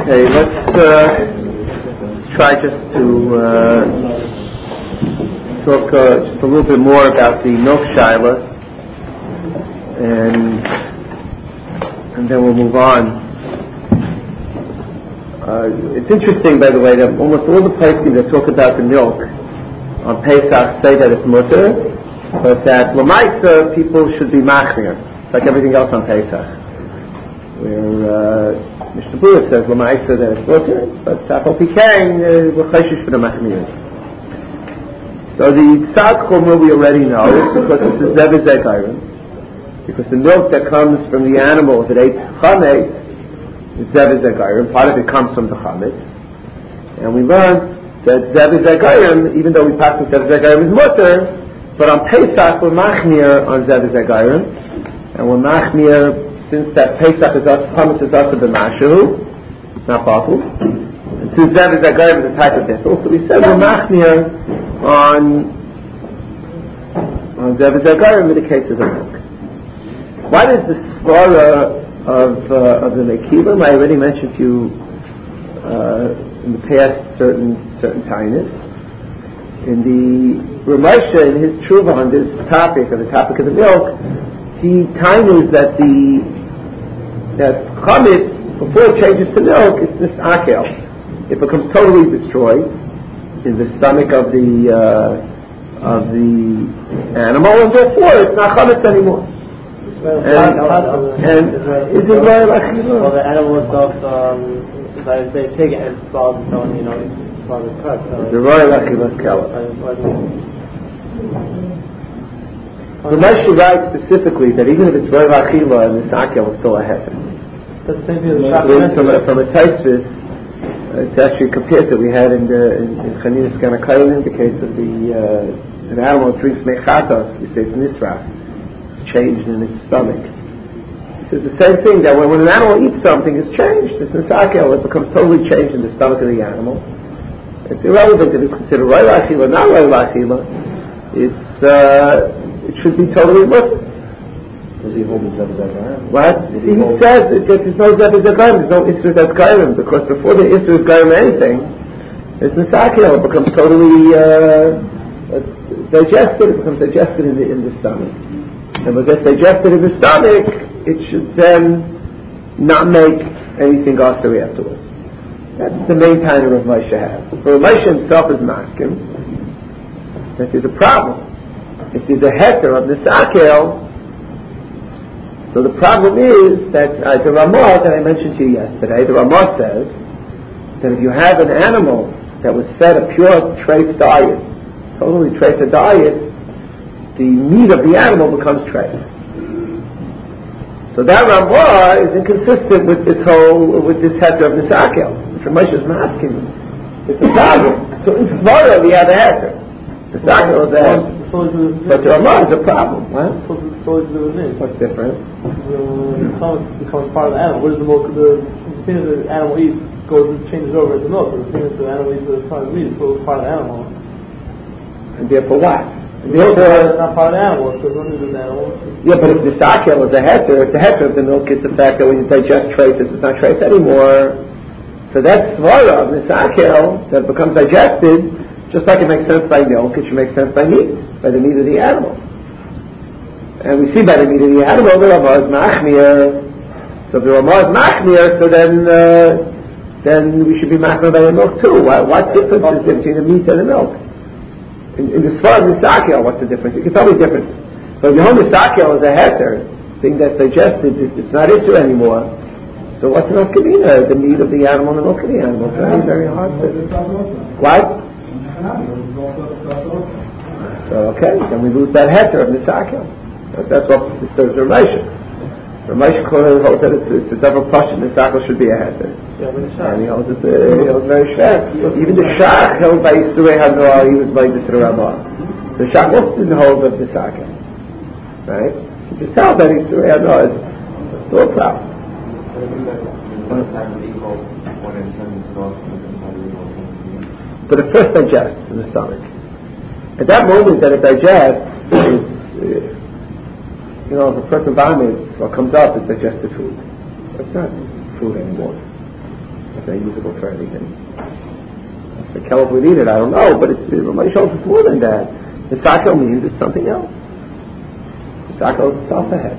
Okay, let's try just to talk just a little bit more about the milk shaila, and then we'll move on. It's interesting, by the way, that almost all the poskim that talk about the milk on Pesach say that it's mutter, but that l'maisa people should be machmir, like everything else on Pesach. Where Mr. Buddha says l'maisa that it's mutter, but Safal Pikain we're chayshish for the machmir. So the tzad chumrah we already know because this is zevizek iron, because the milk that comes from the animal if it ate chametz is zevizek iron. Part of it comes from the chametz, and we learned that zevizek iron, even though we pass with zevizek iron is mutter, but on Pesach we're machmir on zevizek iron, and we're machmir. Since that Pesach is chametz is also the mashu, it's not batul. And since that is a guy with a type of bittul, so we said we're machmir on zev is a guy with the cases of milk. What is the svara of the mekilim? I already mentioned to you in the past certain tainis. In the Ramosha, in his tshuva on this topic, on the topic of the milk, the tainis that chametz, before it changes to milk, it's this akel. It becomes totally destroyed in the stomach of the animal, and therefore it's not chametz anymore. And is it very lucky? Well, the animal itself, they take it and swallow its own, swallow its cut. The royal lucky was killed. The Moshe writes specifically that even if it's royal achila and the akel is still a heter. That's the same thing as from a Taisvis, it's actually compared that we had in Chaninus Ganakayin, in the case of an animal that drinks mechatos, we say it's nisras, it's changed in its stomach. He says the same thing, that when an animal eats something, it's changed. It's nisakel, it becomes totally changed in the stomach of the animal. It's irrelevant if it's considered royal achila or not royal achila. It should be totally Muslim. Does he hold the Zevizek? What? He says that there's no Zevizek, there's no Isra Gairim, because before the Isra Gairim anything, it's Nisakil, it becomes totally digested, it becomes digested in the stomach. And when it gets digested in the stomach, it should then not make anything osir afterwards. That's the main kind of Rav Moshe has. For Rav Moshe himself is masking that there's a problem. If there's a heter of Nisakil, so the problem is that the Ramah that I mentioned to you yesterday, the Ramah says that if you have an animal that was fed a pure trace diet, totally trace diet, the meat of the animal becomes trace. So that Ramah is inconsistent with this heter of Nisakil. Which Ramesh is asking. It's a problem. So in Svara we have a heter. Nisakil is a heter. But the Ramah is a problem. What's different? It becomes part of the animal. What is the milk? The thing that the animal eats changes over into milk. The thing that the animal eats is part of the meat. So it's part of the animal. And therefore what? It's not part of the animal. It's nothing to do with the animal. Yeah, but if the sakel is a heter, the heter of the milk is the fact that when you digest traces, it's not trace anymore. So that's svara of the sakel that becomes digested. Just like it makes sense by milk, it should make sense by meat, by the meat of the animal. And we see by the meat of the animal, the Ramah is machmir. So if the Ramah is machmir, so then we should be machmir by the milk too. What difference is there between the meat and the milk? In the Svar of Nisakel, what's the difference? You can tell me the difference. So if the whole Nisakel is a heter, thing that's digested, it's not issue anymore. So what's enough kamina? The meat of the animal and the milk of the animal. It's very, very hard to... What? So okay, then we lose that heter of Nisakel. That's what disturbs Ramesh. Ramesh holds that it's a double question. The sakel should be a heter. And he holds it very short. Even the Shach held by Yisrei Hanoah, he was by the Ramah. The Shach also didn't hold of the sakel. Right? You can tell that Yisrei Hanoah is still a problem. But it first digests in the stomach. At that moment that it digests, if a person vomits or comes up, it's digested food. It's not food anymore. they're usable for anything. The kelp would eat it, I don't know, but Ramay shows it's more than that. The sakel means it's something else. The sakel is itself ahead.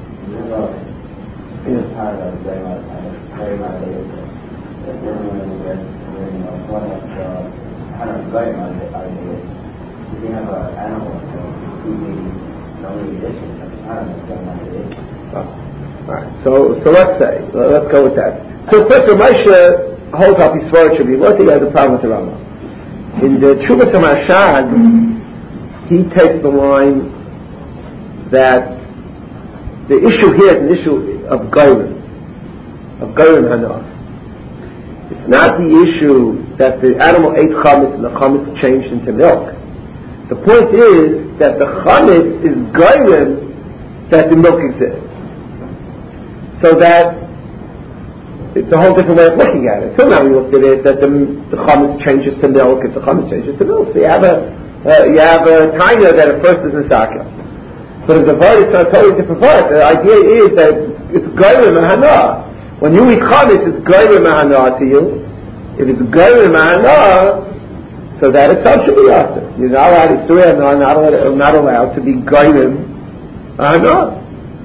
Alright, so let's go with that. So first, Moshe holds up his svara should be what he has a problem with the Rambam. In the Tshuvas HaMarshad, he takes the line that the issue here is an issue of Goyim Hana. It's not the issue that the animal ate chametz and the chametz changed into milk. The point is that the chametz is Goyim that the milk exists. So that it's a whole different way of looking at it. Till now we looked at it that the chametz changes to milk. If the chametz changes to milk, so you have a taina that at first is a sakya. But if the vart is a totally different vart, the idea is that it's goyim and hana. When you eat chametz, it's goyim and hana to you. If it's goyim and hana, so that itself should be awesome. You're not allowed to not allowed to be goyim and hana.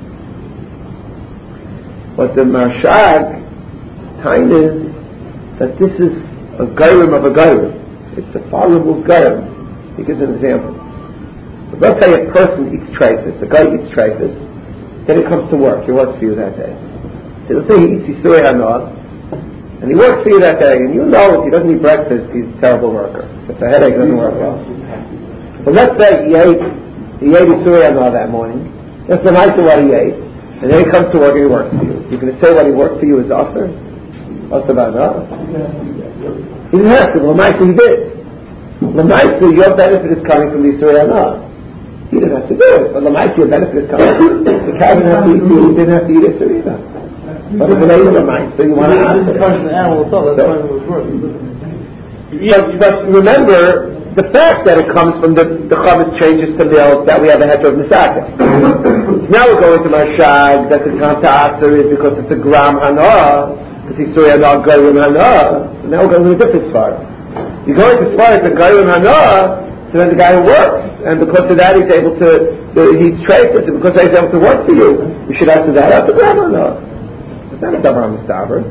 But the Marshad time is that this is a gairim of a gairim. It's a far removed gairim. He gives an example. But let's say a person eats treifus, a guy eats treifus, then he comes to work, he works for you that day. So let's say he eats Yisuri Hanad, and he works for you that day, and you know if he doesn't eat breakfast, he's a terrible worker. If the headache doesn't work well. But let's say he ate Yisuri Hanad that morning, that's the night of what he ate, and then he comes to work and he works for you. You're going to say what he worked for you is awesome? What's about that? He didn't have to. L'maisa he did. L'maisa your benefit is coming from the Yisuri Hanad. He didn't have to do it. But l'maisa your benefit is coming. The cow didn't have to eat you. He didn't have to eat Yisuri Hanad. But if it ain't l'maisa, you want to ask it. The animal itself, that's why it was working. But remember, the fact that it comes from the chametz changes to milk, that we have a heter of Nisaka. Now we're going to Marshad, that the Kanta is because it's a gram hana, because he's Yisuri Hanad Goyim Hana. So now we're going to a different spot. You're going to spot the Goyim Hana, so then the guy who works, and because of that he's able to, he's treifus, and because he's able to work for you, you should ask him that out the gram hana. It's not a davar mistaber.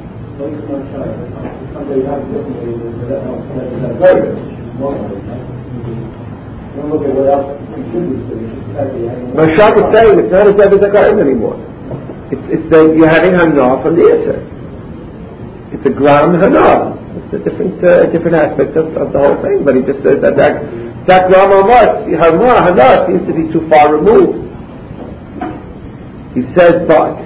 Marshad is saying it's not a Zebed Zakarim anymore. It's that you're having Hana from the Yisr. It's a gram Hana. It's a different aspect of the whole thing. But he just says that gram Hana seems to be too far removed. He says, but.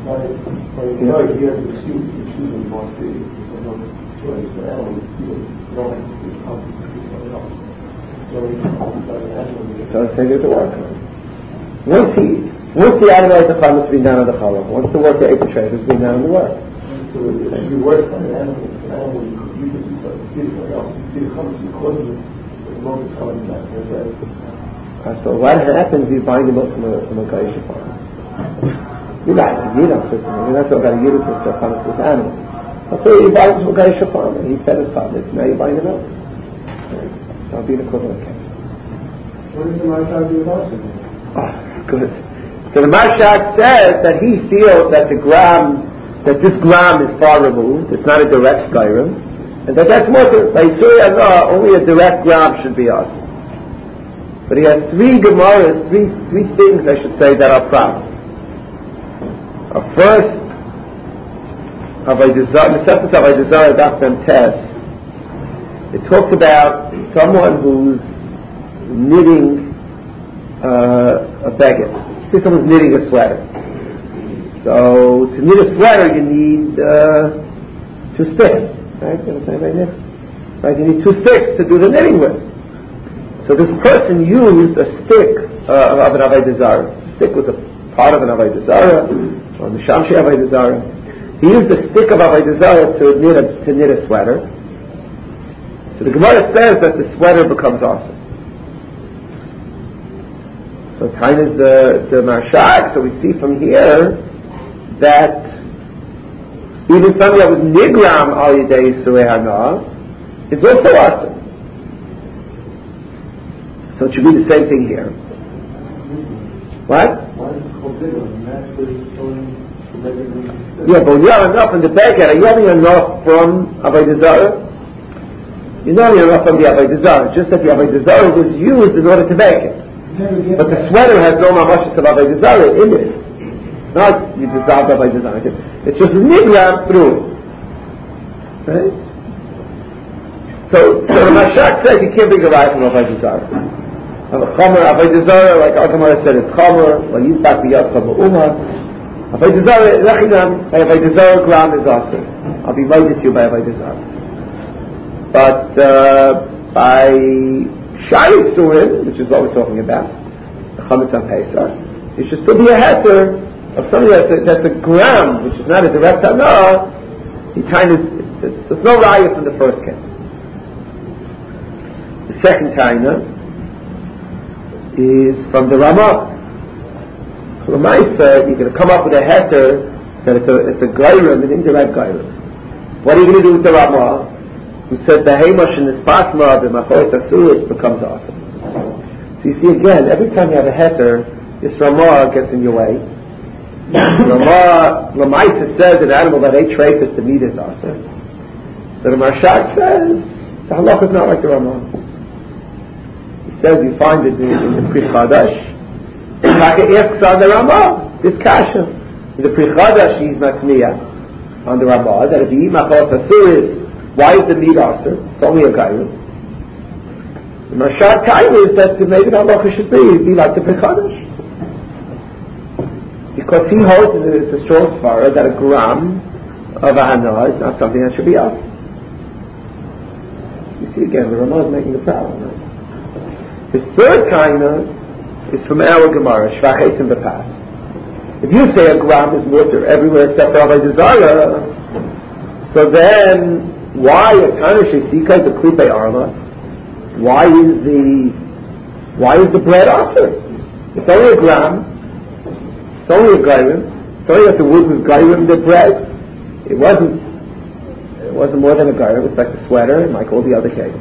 So I say there's a work. Once the animal ate the chametz, it's been done on the challah. Once the worker ate the treif, it's been done on the work. So if you work on an animal, you could do something else. You see the chametz because of the moment coming back. So what happens is you bind him up from a gaish farm. You're not a yidam system. You're not talking about a yidam system of chametz with animals. So you bind him from a gaish farm, and he fed his chametz. Now you bind him up. That'll be an equivalent case. What does the Marshad do about it? Good. So the Marshad says that he feels that this gram is far removed. It's not a direct gairim, and that's more. By Yisuri Hanad, only a direct gram should be us. But he has three gemaras, three things I should say that are problems. First, Mesechus Avodah Zarah Daf Mem Tes. It talks about someone who's knitting a beggar. Say someone's knitting a sweater. So to knit a sweater you need 2 sticks. Right? You understand like this? Right? You need 2 sticks to do the knitting with. So this person used a stick of an Avodah Zarah. The stick was a part of an Avodah Zarah, or the Shamshi Avodah Zarah. He used a stick of Avodah Zarah to knit a sweater. So the Gemara says that the sweater becomes awesome. So time is the Marshad. So we see from here that Even something that was nigram al yidei Yisrei Hana is also awesome. So it should be the same thing here. What? Why is it called nigram? Naturally showing the regular. Yeah, but when you have enough in the baguette, are you having enough from Avodah Zarah? You're not having enough from the Avodah Zarah, just that the Avodah Zarah was used in order to make it. But the sweater has no mamashis of Avodah Zarah in it. Not you dissolve Avodah Zarah. It's just nigram through. Right? So the Mashak says you can't bring a right from Avodah Zarah. Chomer Avodah Zarah, like Agamara said, it's Chomer, like Yisbak B'yad Chomer Umah. Avodah Zarah, Rechinam, by Avodah Zarah ground is awesome. I'll be invited to you by Avodah Zarah. But by Shari Surim, which is what we're talking about, the Chametz on Pesach, it should still be a heter of something that's a gram, which is not a direct hana. There's no raya from the first case. The second taina is from the Ramah. So the Maisa, you're going to come up with a heter that it's a gairim, an indirect gairim. What are you going to do with the Ramah, who said the Hamash in the Spasma, the Machos Asuris becomes awesome? So you see again, every time you have a heter, this Ramah gets in your way. Ramah, Lamaisa says an animal that ate treifus, the meat is awesome. So the Marshak says the halach is not like the Ramah. He says you find it in the Pri Chadash. Taka asks on the Ramah, this kasha. In the Pri Chadash he's matniya on the Ramah that if you eat machos asuris, why is the meat awesome? It's only a gairim. The Marshak time is that maybe the halacha should be like the Pri Chadash. Because he holds it's a strong svara that a gram of a hana is not something that should be awesome. You see again, the Ramah is making the problem. Right? The third kind is from our Gemara, Shvach Eitzim B'Pas. If you say a gram is mutter everywhere except for Avodah Zarah, so then why a Tana Shesika is a Klipe Arla? Why is the bread awesome? It's only a gram. It's only a gairim. It's only that the wood was gairim the bread. It wasn't more than a gairim. It's like the sweater, and like all the other cases.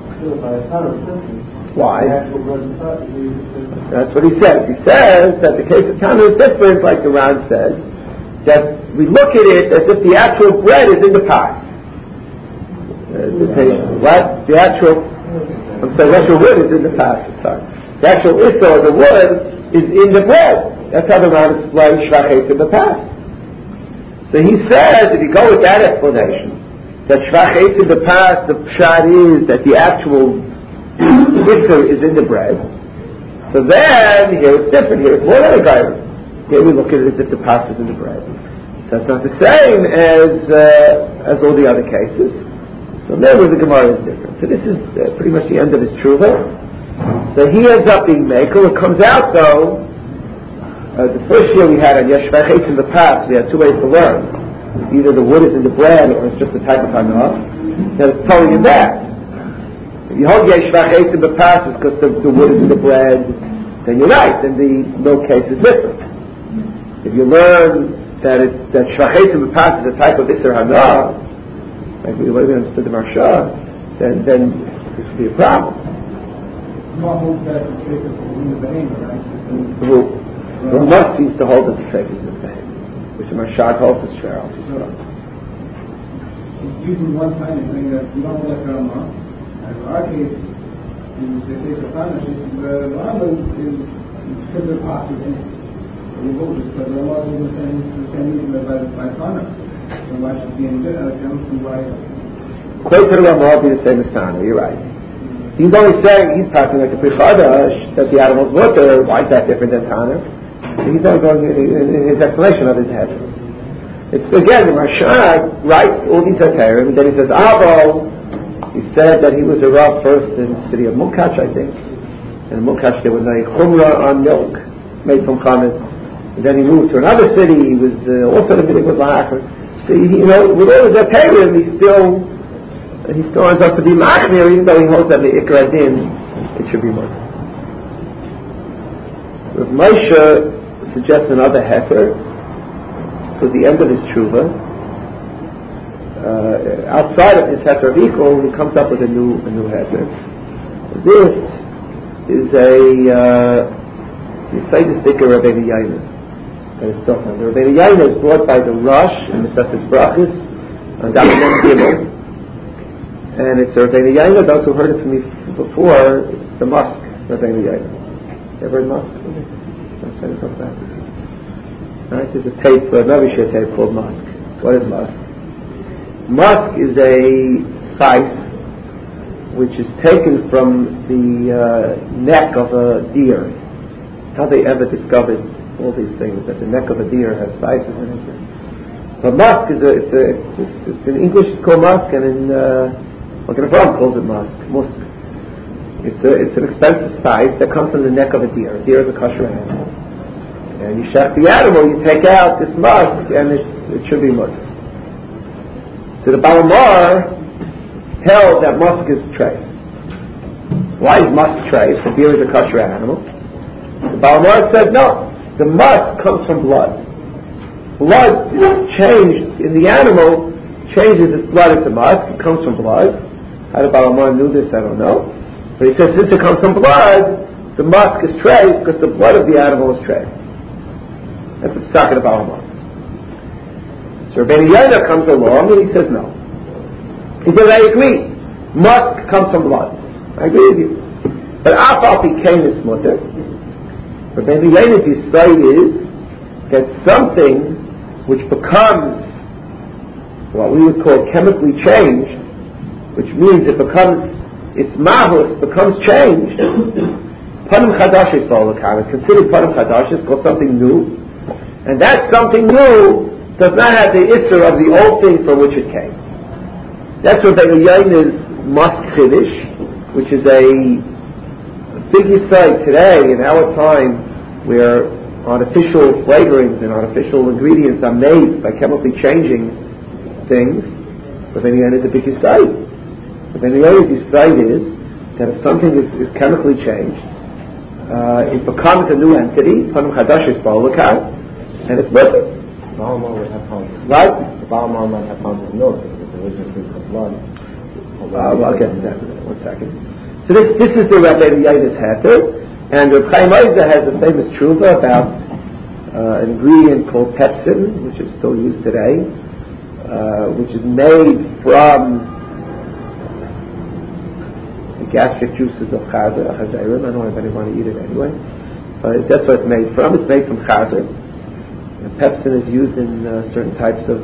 Why? That's what he says. He says that the case of Tana is different, like the Ran says, that we look at it as if the actual bread is in the pot. The actual wood is in the pot. The actual issa, the wood, is in the bread. That's how the Ran explains Shvach Eitzim B'Pas. So he says, if you go with that explanation, that Shvach Eitzim B'Pas, the pshat is that the actual Isser is in the bread. So then, here it's different. Here it's more than a gairim. Here we look at it as if the pasta is in the bread. So it's not the same as all the other cases. So there where the Gemara is different. So this is pretty much the end of his tshuva. So he ends up being maker. It comes out though, the first year we had on Yeshvach Eitzim B'Pas, we had two ways to learn. Either the wood is in the bread or it's just a type of hana. Then it's telling you that. If you hold Yeshvach Eitzim B'Pas because the wood is in the bread, then you're right, then the milk case is different. If you learn that Shvach Eitzim B'Pas is a type of Isser Hana, like the way we understood the Marsha, then this would be a problem. The must seems to hold that the Sheikh is in the same, which the Marsha holds is fair. Using one time and saying that you don't hold that Ramah. In our case, in the case of Tana, the Ramah is similar parts in it. We hold it, but the Ramah is the same reason by Tana. So why should be in good account to why? Quite to the Ramah be the same as Tana, you're right. He's only saying, he's talking like the Pri Chadash, that the animal's water, why is that different than Tana? He's only going in his explanation of his head. It's again, the Marsha writes all these Hakarim, and then he says, Avo, he said that he was a Rav first in the city of Mukash, I think. And in Mukash there was a chumrah on milk made from chametz. And then he moved to another city. He was also the minig with lahachar. So with all his Hakarim, he still ends up to be machmir, even though he holds that the ikra din it should be more. Rav Moshe suggests another heter. So at the end of his tshuva, outside of his heter of equal, he comes up with a new heter. This is a Yisayistik Rabbeinu Yaina. That is still found. The Rabbeinu Yaina is brought by the Rosh in the Sefes Brachis on Daf Gimel, and it's the Rabbeinu Yaina. Those who heard it from me before, it's the Musk Rabbeinu Yaina. Ever heard Musk? I'll tell you about that. Right? There's a tape, a Novishir tape called Musk. What is Musk? Musk is a spice which is taken from the neck of a deer. How they ever discovered all these things, that the neck of a deer has spices in it. But musk it's in English it's called musk, and in Avraham calls it musk. It's an expensive spice that comes from the neck of a deer. A deer is a kosher animal. And you shech the animal, you take out this musk, and it should be musk. So the Balamar held that musk is treif. Why is musk treif? The deer is a kosher animal. The Balamar said no. The musk comes from blood. Blood changed in the animal, changes its blood into musk. It comes from blood. How the Balamar knew this, I don't know. But he says since it comes from blood, the musk is treif because the blood of the animal is treif. That's what's talking about Balamar. So Rabbeinu Yaina comes along and he says no. He says I agree. Musk comes from blood. I agree with you. But Afal became his mutter. Rabbeinu Yaina's insight is that something which becomes what we would call chemically changed, which means its mahus becomes changed. Panim chadash is considered panim chadash, is called something new, and that something new does not have the issur of the old thing from which it came. That's Rabbeinu Yaina's musk chiddush, which is a big insight today in our time where artificial flavorings and artificial ingredients are made by chemically changing things. Rabbeinu Yaina is a big insight. Rabbeinu Yaina's insight is that if something is chemically changed, it becomes a new entity, Panam Chadash is Ba'olakar, and it's working. Balamar would have found What? The Balamar might have found the milk because the original is of blood. I'll get to that in a minute. 1 second. So this is the Rabbeinu Yaina's heter, and Reb Chaim Ozer has a famous tshuva about an ingredient called pepsin, which is still used today, which is made from the gastric juices of chazer, chazerim. I don't know if anyone want to eat it anyway, but that's what it's made from. It's made from chazer. And pepsin is used in certain types of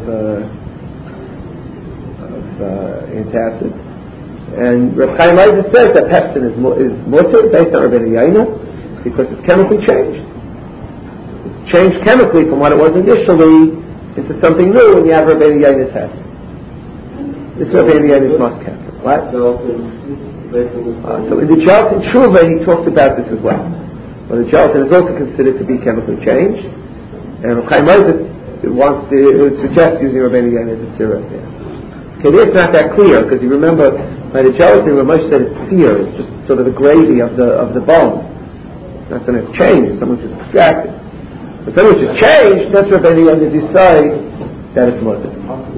antacids. And Reb Chaim Ozer says that pepsin is mutter based on Rabbeinu Yaina because it's chemically changed. It's changed chemically from what it was initially into something new, and you have Rabbeinu Yaina's heter. This is Rabbeinu Yaina's musk heter. What? So in the gelatin tshuva he talks about this as well. Well, the gelatin is also considered to be chemically changed, and Reb Chaim Ozer wants to suggest using Rabbeinu Yaina's heter there. Okay, it's not that clear because you remember by the gelatin, Ramesh said it's sear. It's just sort of the gravy of the bone. It's not something that's changed. Someone's just extracted. But something which is changed, that's what Rabbeinu Yaina decide that it's mutter.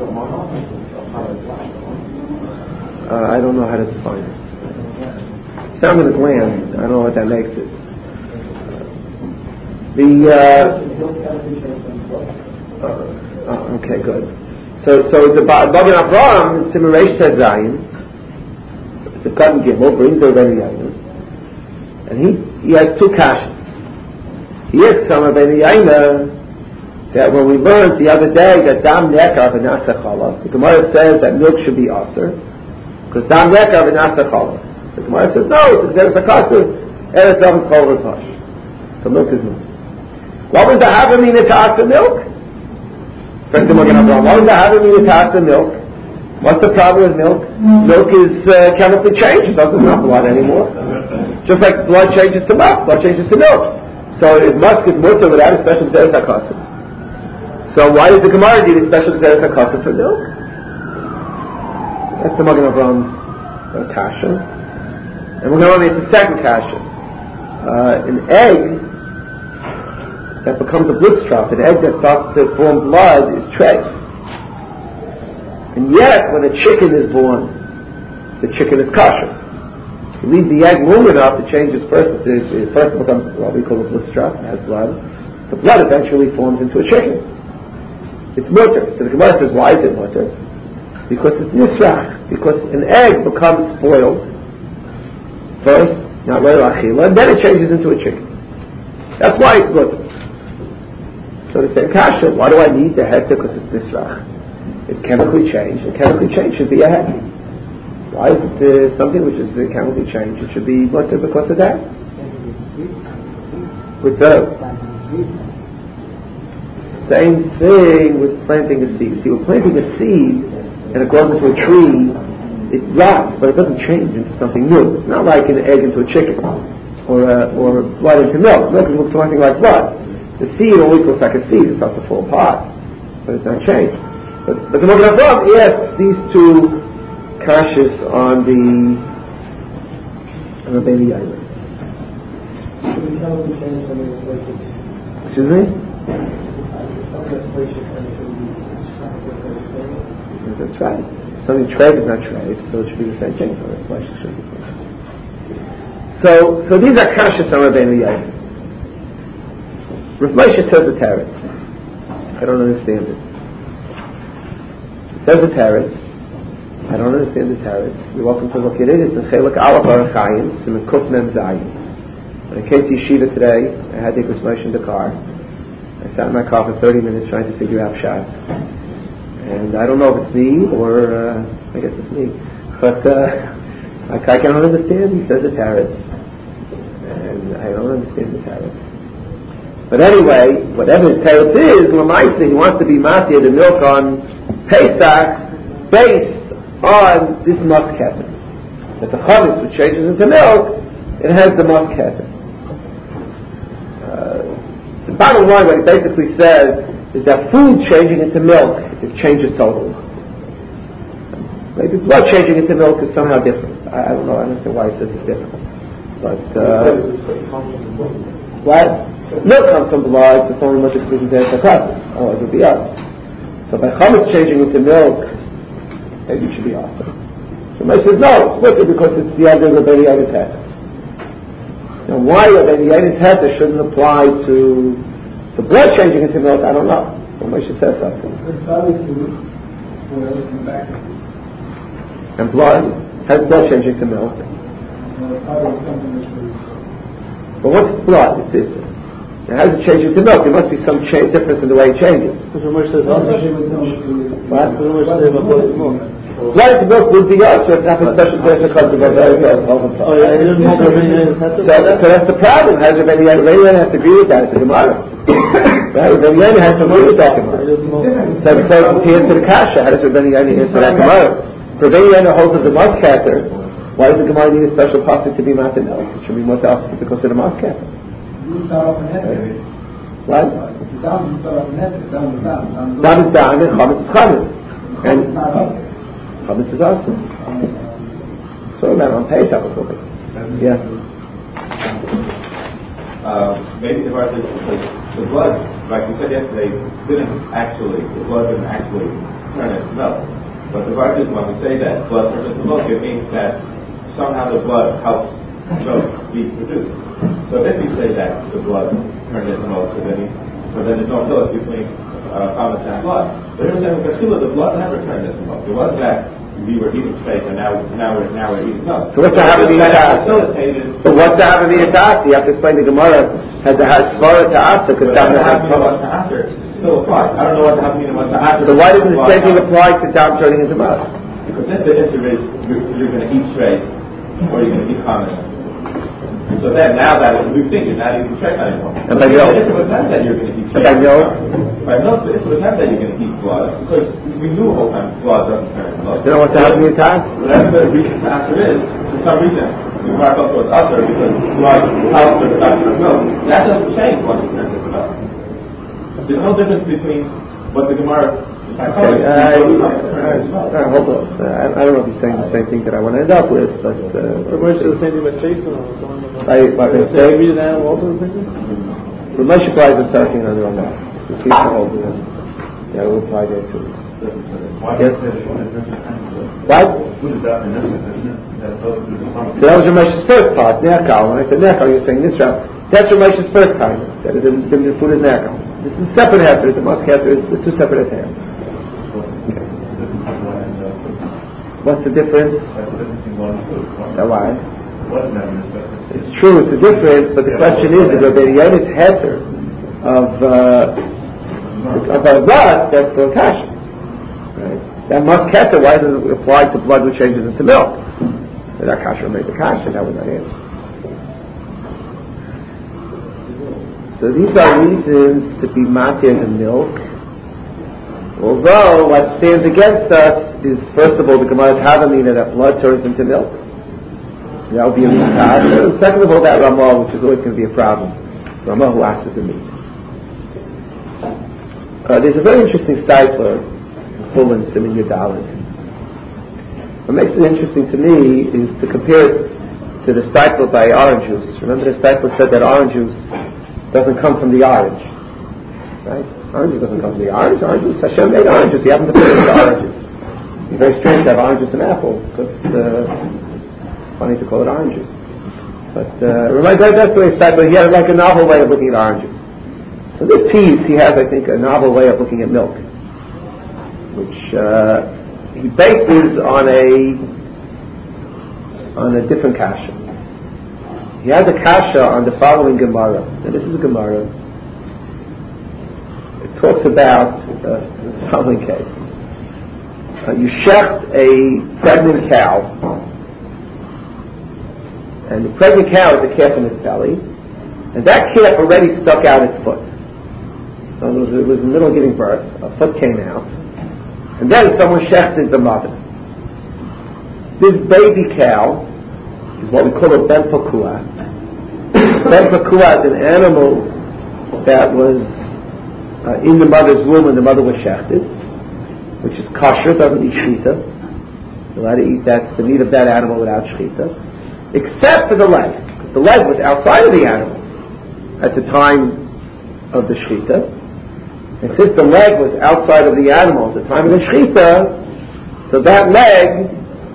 I don't know how to define it. Sound of the gland. I don't know what that makes it. Okay, good. So the Magen Avraham in Simon Reish Tet Zayin, the Cotton Gimel brings the Rabbeinu Yaina, and he has two kashas. He asks on Rabbeinu Yaina that when we learned the other day that dam nekar v'nasa chala, the Gemara says that milk should be aser because dam nekar v'nasa chala. The Gemara says no, it's a kasha, eretz avos chol v'pash. So milk is milk. What was the havamina to aser milk? What was the havamina to aser milk? What's the problem with milk? Milk is chemically changed. It doesn't have blood anymore. Just like blood changes to milk, blood changes to milk. So if musk is mutter without a special Gezeres HaKosov. So why does the Gemara need a special Gezeres HaKosov for milk? That's the Magen Avraham's kasha. And we're going to make the second kasha. An egg that becomes a bloodstrop, an egg that starts to form blood is treif. And yet, when a chicken is born, the chicken is kosher. You leave the egg long enough, it changes first. It first becomes what we call a bloodstrap, it has blood. The blood eventually forms into a chicken. It's mutter. So the Gemara says, why is it mutter? Because it's nisrach. Because an egg becomes spoiled first, not lo achila, and then it changes into a chicken. That's why it's mutter. So they say, kasha, why do I need the heter? Because it's nisrach. It's chemically changed, and chemically changed should be a heter. Why is it something which is chemically changed? It should be mutter because of that. With the same thing with planting a seed. See, with planting a seed and it grows into a tree, it rots, but it doesn't change into something new. It's not like an egg into a chicken or blood into milk. Milk looks something like blood. The seed always looks like a seed. It starts to fall apart, but it's not changed. But the Magen Avraham asks these two kashas on the Rabbeinu Yair. Excuse me? That's right. Something trade is not trade, so it should be the same thing. So these are kashas on Rabbeinu Yair. Rav Moshe says the teretz. I don't understand it. It says the teretz. I don't understand the teretz. You're welcome to look at it. It's in Chelek Aleph Arachayim. It's in Kuf Mem Zayin. When I came to Yeshiva today, I had to take Rav Moshe in the car. I sat in my car for 30 minutes trying to figure out Pshat. And I don't know if it's me or, I guess it's me. But I can't understand. He says the teretz. And I don't understand the teretz. But anyway, whatever his teretz is, Lamaisa, he wants to be matir the milk on Pesach based on this musk heter. That the chametz, which changes into milk, it has the musk heter. The bottom line, what he basically says, is that food changing into milk, it changes totally. Maybe blood changing into milk is somehow different. I don't know, I don't understand why he says it's different. But, what? Milk comes from blood, it's only much exclusion there for coffee. Otherwise it would be us. So by chametz changing into milk, maybe it should be awesome. So Moshe says, no, it's wicked because it's the other Rabbeinu Yair's heter. Now why Rabbeinu Yair's heter shouldn't apply to the blood changing into milk, I don't know. So Moshe says something. And blood has blood changing to milk. But what's blood? It's this. It has it changing to milk. There must be some difference in the way it changes. What? Blood to milk would be us, so it's not a special place to come to my very best. So that's the problem. Has Rabbeinu Yair has to agree with that? It's a Gemara. Right? Rabbeinu Yair has to agree with that Gemara. So he answered the kasha. How does Rabbeinu Yair answer that Gemara? Rabbeinu Yair holds of the musk heter. Why does the Gemara need a special pasuk to be matir milk? It should be much opposite because of the musk heter. What? Dam is dam and chametz is chametz. And chametz is awesome. So that on Pesach a little bit. Yeah. Maybe the part is the blood, like we said yesterday, the blood didn't actually turn into milk. But the part is when we say that blood turns into milk, it means that somehow the blood helps milk be produced. So then we say that the blood turned into milk, so then there's no milk between chametz and blood. But in the blood never turned into milk. It was that we were eating steak and now we're eating milk. So what's the have of the atas? But what's the have of the atas? You have to explain the Gemara has a svara to asa because dam still applies. I don't know what the have of the asa. So why doesn't the same thing apply to dam turning into milk? Because then the issue is you're going to eat steak or you're going to eat chametz. So then, now that we think you're not eating steak anymore. And by milk? It was not that you're going to eat steak. And by milk? By milk, it was not that you're going to eat blood, because we knew the whole time blood doesn't turn into milk. You know what's happening in time? Whatever the reason the answer is, for some reason, we mark up towards other because blood helps the production of milk. That doesn't change once it turns into milk. There's no difference between what the Gemara... hold on. I don't know if he's saying the same thing that I want to end up with, but... Moshe the same thing about Jason or someone? Say read an animal also the same thing? Moshe applies the same thing on the Ramah. Yeah, we'll apply there too. Why Yes. did it say that? What? Who is that in this one, isn't it? So that was Ramesh's first part, Nerkal. When I said Nerkal, you're saying Nisra. That's Ramesh's first time. That is the food is Nerkal. This is separate heter. The musk heter is two separate heter. What's the difference? Why? It's true, it's a difference, but the question is, if the Yenis heter of a blood, that's for kasha. Right? That musk heter, why does it apply to blood which changes into milk? So that kasha made the kasha, that was not answer. So these are reasons to be matir in milk. Although what stands against us is, first of all, the Gemara's Havamina that blood turns into milk. That would be a kasha. And second of all, that Ramah, which is always going to be a problem. Ramah who asks the meat. There's a very interesting Steipler in Fulham, Simin Yadalit. What makes it interesting to me is to compare it to the Steipler by orange juice. Remember the Steipler said that orange juice doesn't come from the orange. Right? Orange juice doesn't come from the orange. Orange juice, Hashem made orange juice. He happened to put it into oranges. It's very strange to have orange juice and apple, because it's funny to call it orange juice. But that's the way Steipler, he had like a novel way of looking at oranges. So this piece, he has, I think, a novel way of looking at milk, which he bases on a different kasha. He has a kasha on the following Gemara. And this is a Gemara. It talks about the following case. You shecht a pregnant cow, and the pregnant cow is a calf in its belly, and that calf already stuck out its foot. So it was in the middle of giving birth, a foot came out, and then someone shechted the mother. This baby cow is what we call a ben pakua. Ben pakua is an animal that was in the mother's womb when the mother was shechted, which is kosher, doesn't eat shchita. You're allowed to eat the meat of that animal without shchita, except for the leg, because the leg was outside of the animal at the time of the shchita. And since the leg was outside of the animal at the time of the shechita, so that leg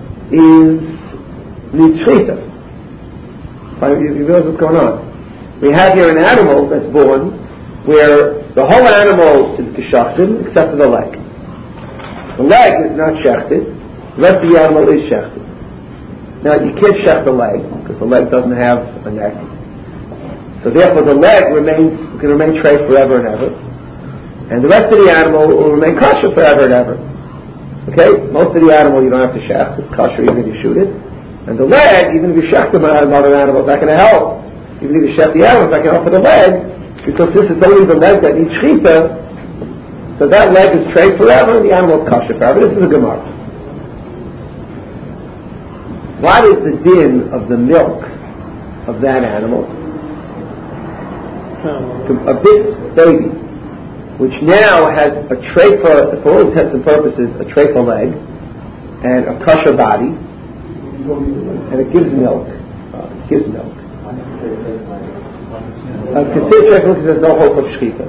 needs shechita. You realize what's going on? We have here an animal that's born where the whole animal is geshachted except for the leg. The leg is not shechted, the rest of the animal is shechted. Now you can't shecht the leg because the leg doesn't have a neck. So therefore the leg can remain treif forever and ever. And the rest of the animal will remain kosher forever and ever. Okay? Most of the animal you don't have to shecht. It's kosher even if you shoot it. And the leg, even if you shecht another animal, it's not going to help. Even if you shecht the animal, it's not going to help for the leg. Because this is only the leg that needs shechita. So that leg is treif forever and the animal is kosher forever. This is a Gemara. What is the din of the milk of that animal? Of this baby, which now has a treifa, for all intents and purposes, a treifa leg and a kosher body, and it gives milk. Consider because there's no hope of shechita.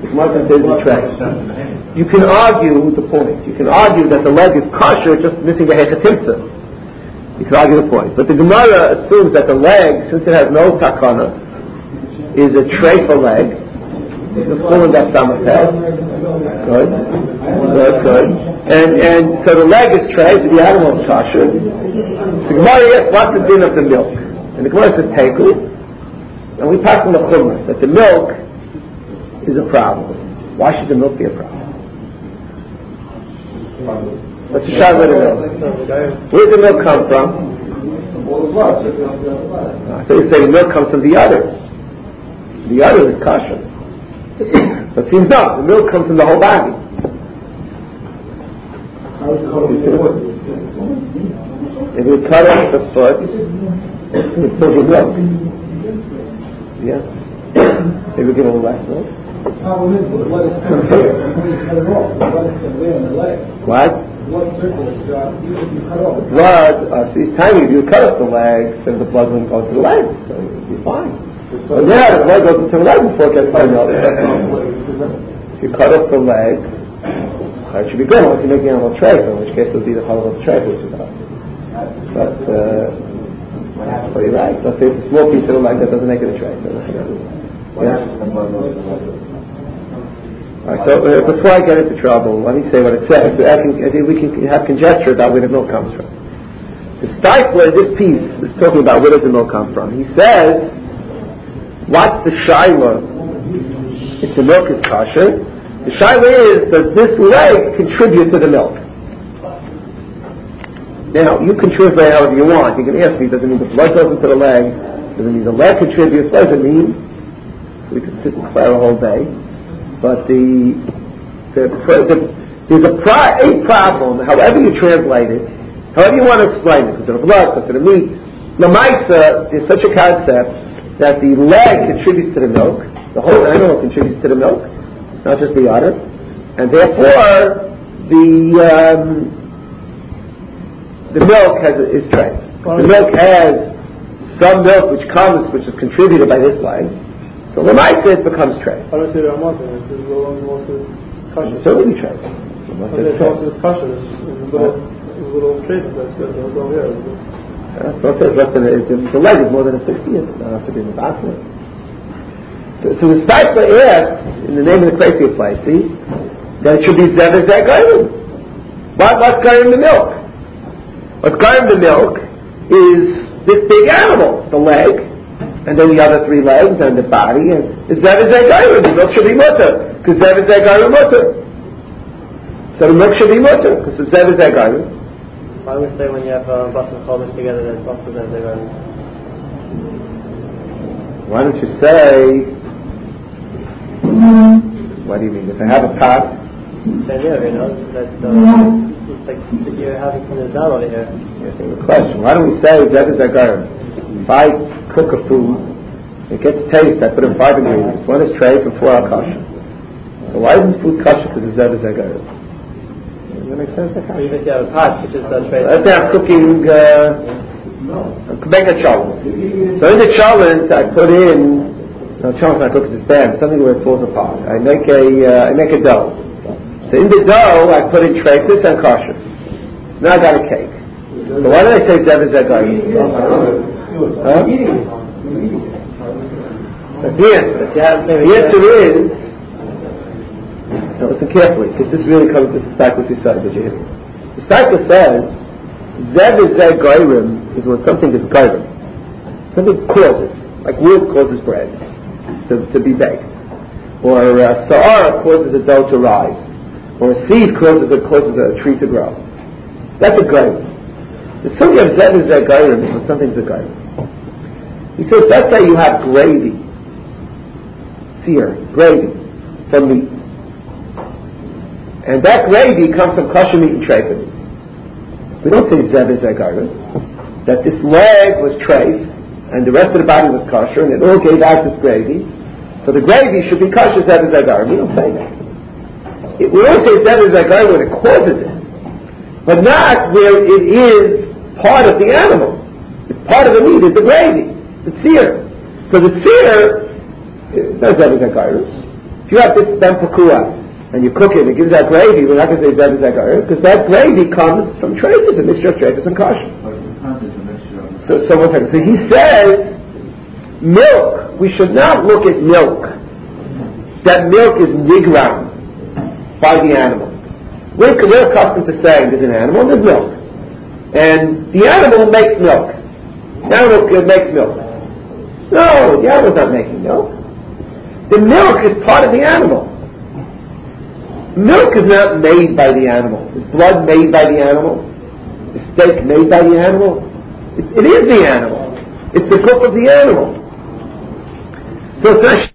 You can argue the point. You can argue that the leg is kosher, just missing a hechatimtza. You can argue the point. But the Gemara assumes that the leg, since it has no takana, is a treifa leg. The full of that samateh. Good. And so the leg is treif, the animal is kosher. The Gemara asks, what's the din of the milk? And the Gemara says teku. And we pass on the chumrah that the milk is a problem. Why should the milk be a problem? What's the shot of the milk? Where does the milk come from? So you say the milk comes from the udder. The udder is kosher. But it seems not. The milk comes from the whole body. If we cut off the foot, it's still good milk. Yeah? If we give a little less milk. What? The blood, each time you cut off the leg, then the blood wouldn't go to the leg, so it would be fine. But now the blood goes into the leg before it gets to the milk. If you cut off the leg, It should be good once you make the animal treif, in which case it would be the halal of treif, which is out. But, well, you're right. Let's say it's a small piece of the leg that doesn't make it a treif. Yeah. All right, so before I get into trouble, let me say what it says. I think we can have conjecture about where the milk comes from. The Steipler, this piece, is talking about where does the milk come from. He says, what's the shaila if the milk is kosher? The shaila is, does this leg contribute to the milk? Now, you can translate however you want. You can ask me, does it mean the blood goes into the leg? Does it mean the leg contributes? What does it mean? We could sit and declare a whole day. But there's a problem, however you translate it, however you want to explain it, because of the blood, because of the meat. Lamaisa is such a concept that the leg contributes to the milk, the whole animal contributes to the milk, not just the udder, and therefore the milk is treif. The milk has some milk which is contributed by this leg. So Lamaisa it becomes treif. I don't see that I'm wanting it. It's kosher. It's totally treif. It's kosher. It's a little treif. That's good. Don't go here. The leg is more than a 60th. It doesn't have to be in the basket. So the Steipler asks, in the name of the crazy place, see, that it should be Zev Zagayim. What's going in the milk? What's going in the milk is this big animal, the leg, and then the other three legs and the body, and the Zev Zagayim. The milk should be mutter, because Zev Zagayim mutter. So the milk should be mutter, because the Zev Zagayim. Why do we say when you have bas and chol mixed together that it's also Zev Zagayim? Why don't you say? What do you mean? If I have a pot? That it's like you're having from the down over here. Yes, the question. Why don't we say Zev Zagayim? If I cook a food, it gets taste. I put in 5 ingredients. 1 is treif and 4 are kosher. So why isn't food kosher? Because it's Zev Zagayim. Does that make sense? Even if you have a pot, which is treif. Let's say I'm cooking make a cholent. So in the cholent, I put in. No, cholent I cook is bad. Something where it falls apart. I make a dough. So in the dough, I put in treifus and kosher. Now I got a cake. So why did I say Zev Zagayim? Huh? The answer is, now listen carefully, because this really comes to the Steipler side of the Jihad. The Steipler says, Zev Zagayim is when something is gairim. Something causes, like wood causes bread to be baked. Or sa'ara causes a dough to rise. Or a seed causes a tree to grow. That's a gairim. The sugya of Zev Zagayim is when something's a gairim. He says, let's say you have gravy, gravy from meat. And that gravy comes from kosher meat and treif meat. We don't say Zev Zagayim, that this leg was treif, and the rest of the body was kosher, and it all gave out this gravy. So the gravy should be kosher Zev Zagayim. We don't say that. We don't say Zev Zagayim when it causes it, but not where it is part of the animal. It's part of the meat, it's the gravy. The tzir. So the tzir is not Zev Zagayim. If you have this bempakua and you cook it, it gives out gravy, we're not going to say Zev Zagayim, because that gravy comes from treifus, a mixture of treifus and kosher. So one second. So he says, milk, we should not look at milk. That milk is nigram by the animal. We're accustomed to saying there's an animal, there's milk. And the animal makes milk. The animal makes milk. No, the animal's not making milk. The milk is part of the animal. Milk is not made by the animal. Is blood made by the animal? Is steak made by the animal? It is the animal. It's the cook of the animal. So it's not